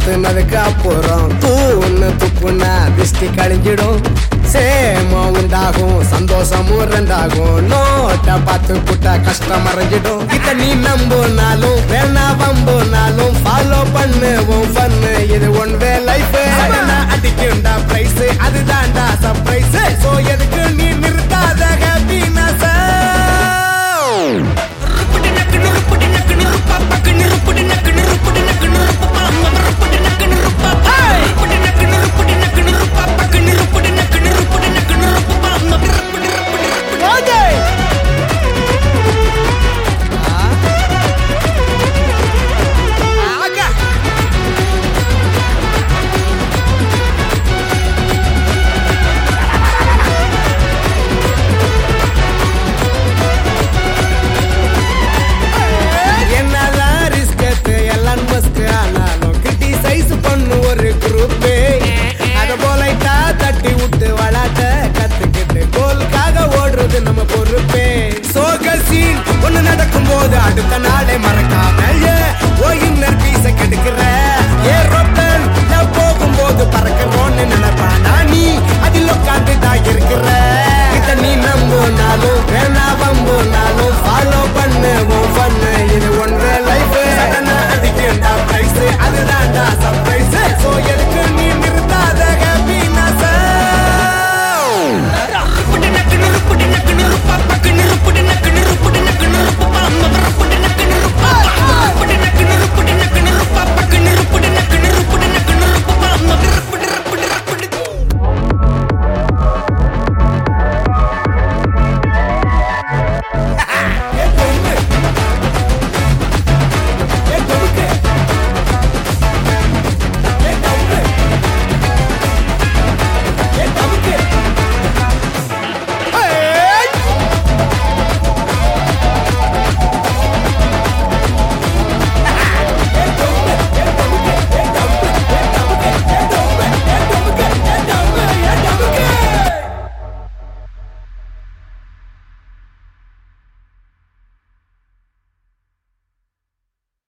ஏத்துனதுக்கு அப்புறம் தூன்னு துப்புனா திருஷ்டி கழிஞ்சிடும் சேமோ உண்டாகும் சந்தோஷமும் ரெண்டாகும் நோட்ட பார்த்து புட்டா கஷ்டம் மறைஞ்சிடும் இத நீ நம்புனாலும் வேணா வம்புனாலும் ஃபாலோ பண்ணுவோம் பண்ணு இது ஒன் வே லைஃப் அடிக்குண்டா பிரைஸ் அதுதான்டா சர்ப்ரைஸ் சோ எதுக்கு நீ நிறுத்தாத ஹாப்பினஸ் தட்டி விட்டு வளாட்ட கத்துக்கிட்டு கோலுக்காக ஓடுறது நம்ம பொறுப்பே சோக சீன் ஒண்ணு நடக்கும் போது அடுத்த நாளே மறக்காம ஓ இன்னர் பீச கெடுக்கிற